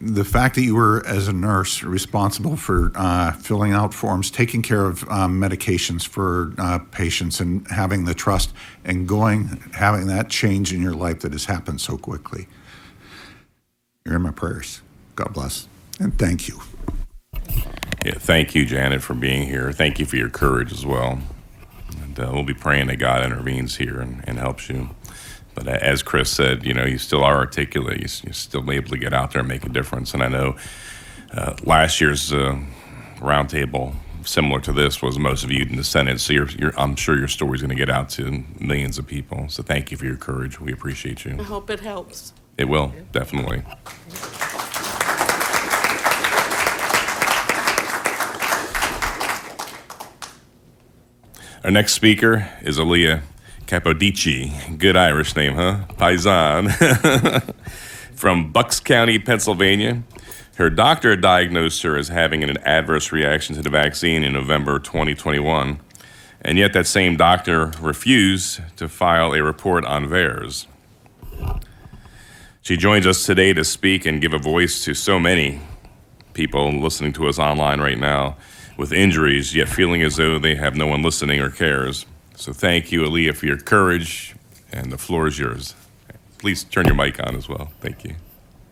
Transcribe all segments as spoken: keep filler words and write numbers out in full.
the fact that you were, as a nurse, responsible for uh, filling out forms, taking care of um, medications for uh, patients, and having the trust and going, having that change in your life that has happened so quickly. You're in my prayers. God bless. And thank you. Yeah, thank you, Janet, for being here. Thank you for your courage as well. And uh, we'll be praying that God intervenes here and, and helps you. But as Chris said, you know, you still are articulate. You're still able to get out there and make a difference. And I know uh, last year's uh, roundtable, similar to this, was most viewed in the Senate. So you're, you're, I'm sure your story's going to get out to millions of people. So thank you for your courage. We appreciate you. I hope it helps. It will, definitely. Our next speaker is Aaliyah Capodici. Good Irish name, huh? Paisan. From Bucks County, Pennsylvania. Her doctor diagnosed her as having an adverse reaction to the vaccine in November twenty twenty-one, and yet that same doctor refused to file a report on V A E R S. She joins us today to speak and give a voice to so many people listening to us online right now with injuries, yet feeling as though they have no one listening or cares. So thank you, Aaliyah, for your courage, and the floor is yours. Please turn your mic on as well. Thank you.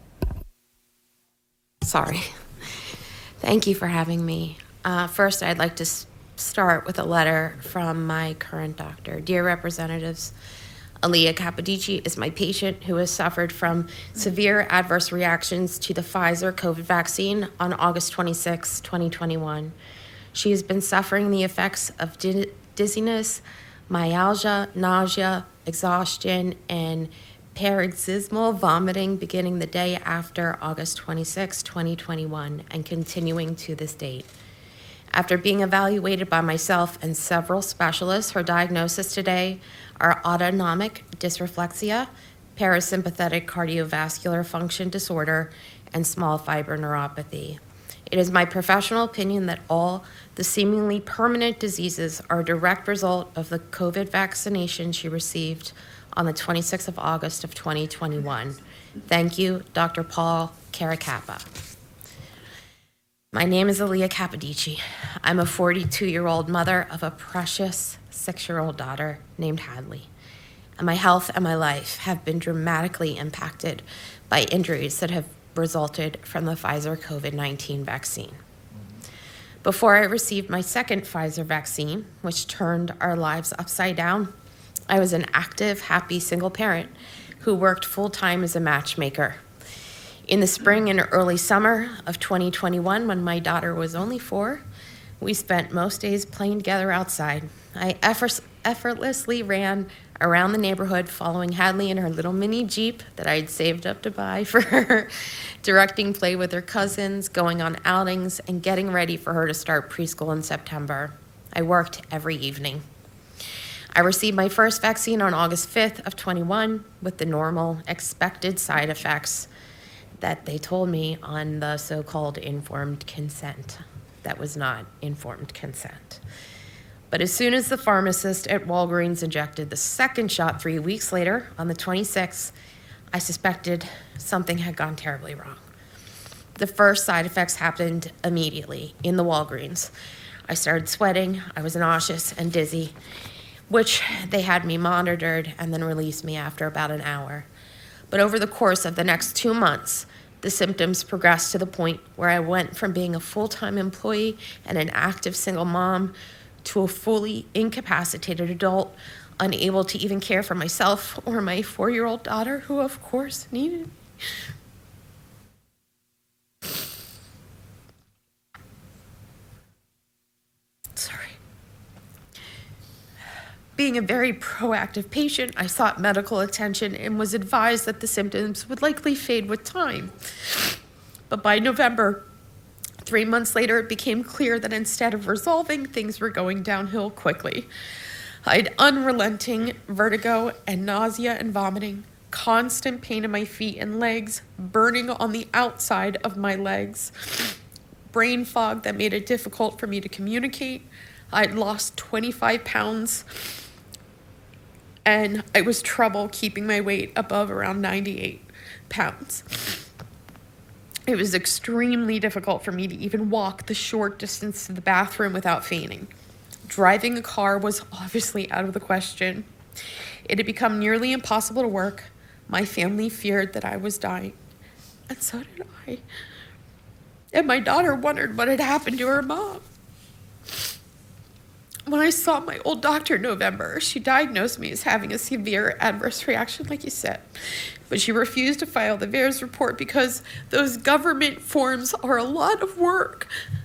Sorry. Thank you for having me. Uh, first, I'd like to s- start with a letter from my current doctor. Dear representatives, Aaliyah Capodici is my patient who has suffered from severe adverse reactions to the Pfizer COVID vaccine on August twenty-sixth, twenty twenty-one. She has been suffering the effects of di- dizziness, myalgia, nausea, exhaustion, and paroxysmal vomiting beginning the day after August twenty-sixth, twenty twenty-one, and continuing to this date. After being evaluated by myself and several specialists, her diagnosis today are autonomic dysreflexia, parasympathetic cardiovascular function disorder, and small fiber neuropathy. It is my professional opinion that all the seemingly permanent diseases are a direct result of the COVID vaccination she received on the twenty-sixth of August of twenty twenty-one. Thank you, Doctor Paul Caracappa. My name is Aaliyah Capodici. I'm a forty-two-year-old mother of a precious six-year-old daughter named Hadley. And my health and my life have been dramatically impacted by injuries that have resulted from the Pfizer COVID nineteen vaccine. Before I received my second Pfizer vaccine, which turned our lives upside down, I was an active, happy single parent who worked full-time as a matchmaker. In the spring and early summer of twenty twenty-one, when my daughter was only four, we spent most days playing together outside. I effort- effortlessly ran around the neighborhood following Hadley in her little mini Jeep that I had saved up to buy for her, directing play with her cousins, going on outings, and getting ready for her to start preschool in September. I worked every evening. I received my first vaccine on August fifth of twenty-one with the normal expected side effects that they told me on the so-called informed consent. That was not informed consent. But as soon as the pharmacist at Walgreens injected the second shot three weeks later, on the twenty-sixth, I suspected something had gone terribly wrong. The first side effects happened immediately in the Walgreens. I started sweating, I was nauseous and dizzy, which they had me monitored and then released me after about an hour. But over the course of the next two months, the symptoms progressed to the point where I went from being a full-time employee and an active single mom to a fully incapacitated adult, unable to even care for myself or my four-year-old daughter, who of course needed me. Sorry. Being a very proactive patient, I sought medical attention and was advised that the symptoms would likely fade with time. But by November, three months later, it became clear that instead of resolving, things were going downhill quickly. I had unrelenting vertigo and nausea and vomiting, constant pain in my feet and legs, burning on the outside of my legs, brain fog that made it difficult for me to communicate. I'd lost twenty-five pounds, and it was trouble keeping my weight above around ninety-eight pounds. It was extremely difficult for me to even walk the short distance to the bathroom without fainting. Driving a car was obviously out of the question. It had become nearly impossible to work. My family feared that I was dying, and so did I. And my daughter wondered what had happened to her mom. When I saw my old doctor in November, she diagnosed me as having a severe adverse reaction, like you said. But she refused to file the V A E R S report because those government forms are a lot of work.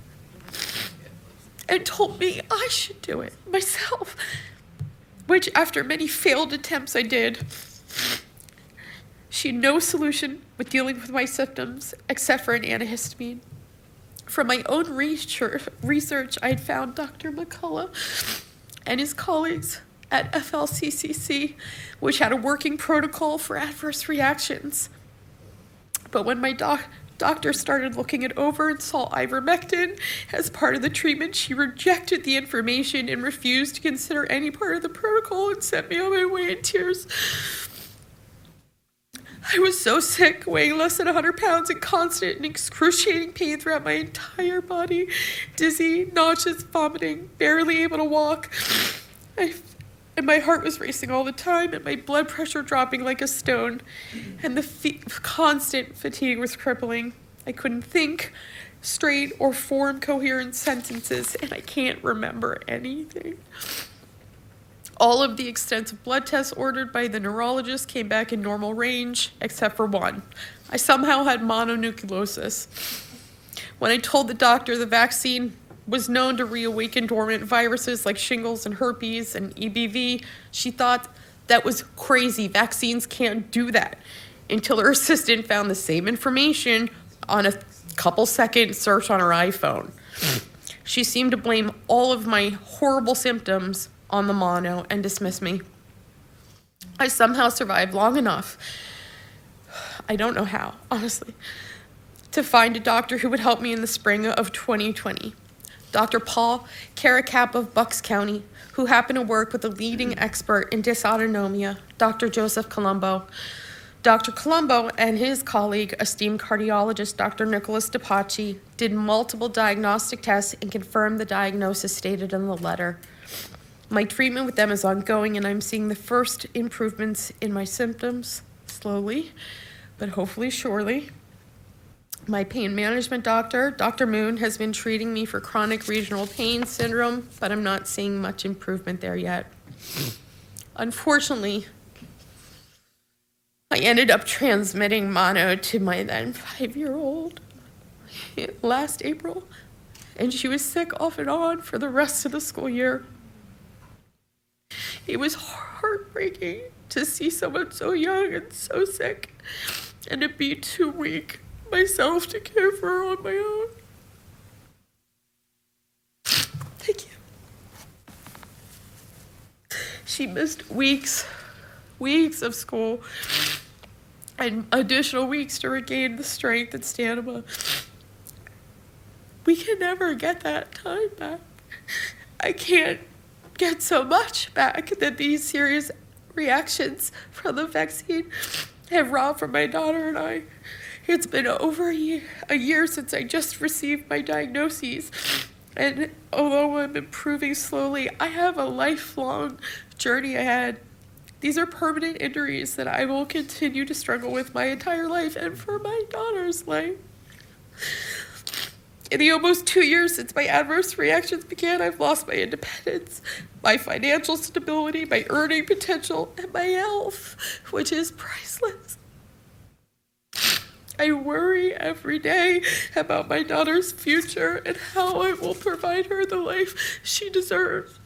And told me I should do it myself, which after many failed attempts I did. She had no solution with dealing with my symptoms except for an antihistamine. From my own research, I had found Doctor McCullough and his colleagues at F L C C C, which had a working protocol for adverse reactions. But when my doc- doctor started looking it over and saw ivermectin as part of the treatment, she rejected the information and refused to consider any part of the protocol and sent me on my way in tears. I was so sick, weighing less than one hundred pounds in constant and excruciating pain throughout my entire body, dizzy, nauseous, vomiting, barely able to walk. I, and my heart was racing all the time, and my blood pressure dropping like a stone, and the fe- constant fatigue was crippling. I couldn't think straight or form coherent sentences, and I can't remember anything. All of the extensive blood tests ordered by the neurologist came back in normal range, except for one. I somehow had mononucleosis. When I told the doctor the vaccine was known to reawaken dormant viruses like shingles and herpes and E B V, she thought that was crazy. Vaccines can't do that. Until her assistant found the same information on a couple second search on her iPhone. She seemed to blame all of my horrible symptoms on the mono and dismiss me. I somehow survived long enough, I don't know how, honestly, to find a doctor who would help me in the spring of twenty twenty. Doctor Paul Caracap of Bucks County, who happened to work with a leading expert in dysautonomia, Doctor Joseph Colombo. Doctor Colombo and his colleague, esteemed cardiologist Doctor Nicholas DePaci, did multiple diagnostic tests and confirmed the diagnosis stated in the letter. My treatment with them is ongoing, and I'm seeing the first improvements in my symptoms, slowly, but hopefully surely. My pain management doctor, Doctor Moon, has been treating me for chronic regional pain syndrome, but I'm not seeing much improvement there yet. Unfortunately, I ended up transmitting mono to my then five-year-old last April, and she was sick off and on for the rest of the school year. It was heartbreaking to see someone so young and so sick, and to be too weak myself to care for her on my own. Thank you. She missed weeks, weeks of school, and additional weeks to regain the strength and stamina. We can never get that time back. I can't get so much back that these serious reactions from the vaccine have robbed from my daughter and I. It's been over a year, a year since I just received my diagnoses, and although I'm improving slowly, I have a lifelong journey ahead. These are permanent injuries that I will continue to struggle with my entire life and for my daughter's life. In the almost two years since my adverse reactions began, I've lost my independence, my financial stability, my earning potential, and my health, which is priceless. I worry every day about my daughter's future and how I will provide her the life she deserves.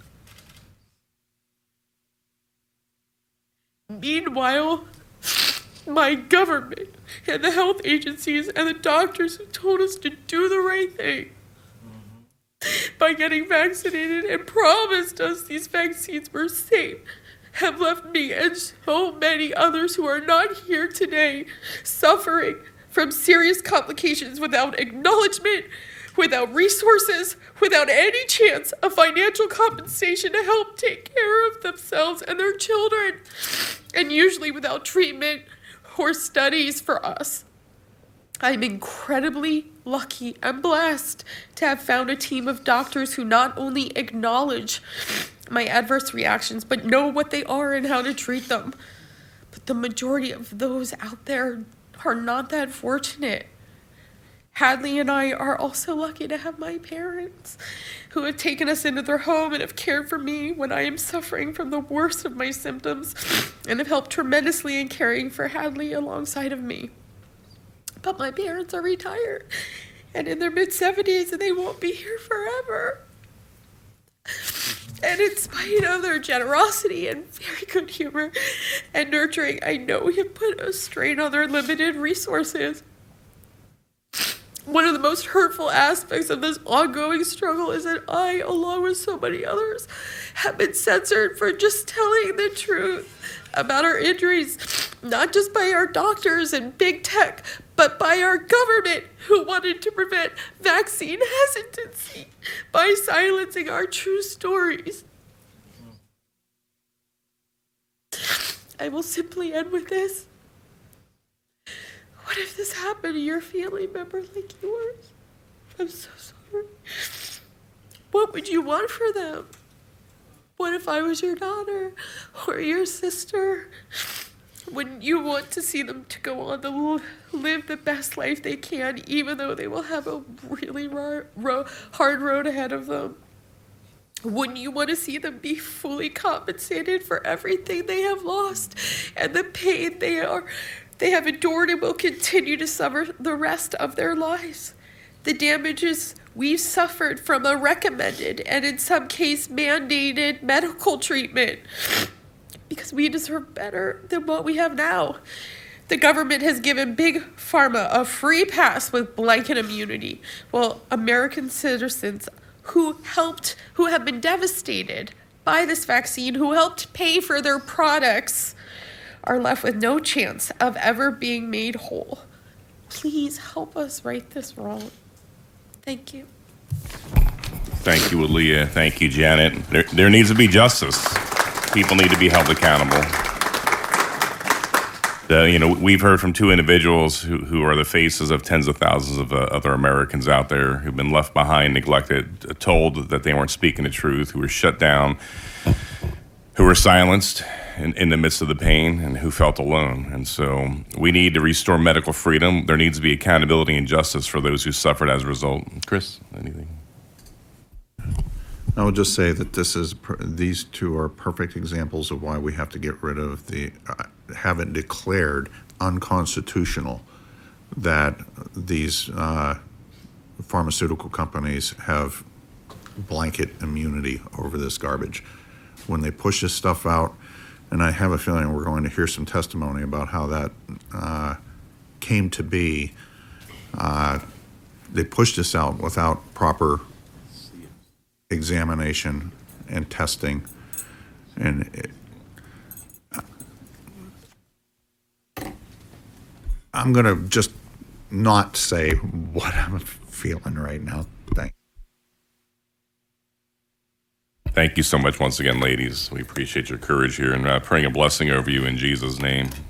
Meanwhile, my government and the health agencies and the doctors who told us to do the right thing by getting vaccinated and promised us these vaccines were safe have left me and so many others who are not here today suffering from serious complications without acknowledgement, without resources, without any chance of financial compensation to help take care of themselves and their children, and usually without treatment or studies for us. I'm incredibly lucky and blessed to have found a team of doctors who not only acknowledge my adverse reactions, but know what they are and how to treat them. But the majority of those out there are not that fortunate. Hadley and I are also lucky to have my parents who have taken us into their home and have cared for me when I am suffering from the worst of my symptoms and have helped tremendously in caring for Hadley alongside of me. But my parents are retired and in their mid-seventies, and they won't be here forever. And in spite of their generosity and very good humor and nurturing, I know we have put a strain on their limited resources. One of the most hurtful aspects of this ongoing struggle is that I, along with so many others, have been censored for just telling the truth about our injuries, not just by our doctors and big tech, but by our government, who wanted to prevent vaccine hesitancy by silencing our true stories. I will simply end with this. What if this happened to your family member like yours? I'm so sorry. What would you want for them? What if I was your daughter or your sister? Wouldn't you want to see them to go on to live the best life they can, even though they will have a really ro- ro- hard road ahead of them? Wouldn't you want to see them be fully compensated for everything they have lost and the pain they are they have endured and will continue to suffer the rest of their lives? The damages we've suffered from a recommended and in some case mandated medical treatment, because we deserve better than what we have now. The government has given Big Pharma a free pass with blanket immunity, while American citizens who helped, who have been devastated by this vaccine, who helped pay for their products, are left with no chance of ever being made whole. Please help us right this wrong. Thank you. Thank you, Aaliyah. Thank you, Janet. There, there needs to be justice. People need to be held accountable. Uh, you know, we've heard from two individuals who, who are the faces of tens of thousands of uh, other Americans out there who've been left behind, neglected, uh, told that they weren't speaking the truth, who were shut down, who were silenced in, in the midst of the pain, and who felt alone. And so we need to restore medical freedom. There needs to be accountability and justice for those who suffered as a result. Chris, anything? I would just say that this is these two are perfect examples of why we have to get rid of the uh, have it declared unconstitutional that these uh, pharmaceutical companies have blanket immunity over this garbage. When they push this stuff out, and I have a feeling we're going to hear some testimony about how that uh, came to be, uh, they pushed this out without proper examination and testing, and it, I'm going to just not say what I'm feeling right now. Thank Thank you so much once again, ladies. We appreciate your courage here, and uh, praying a blessing over you in Jesus' name.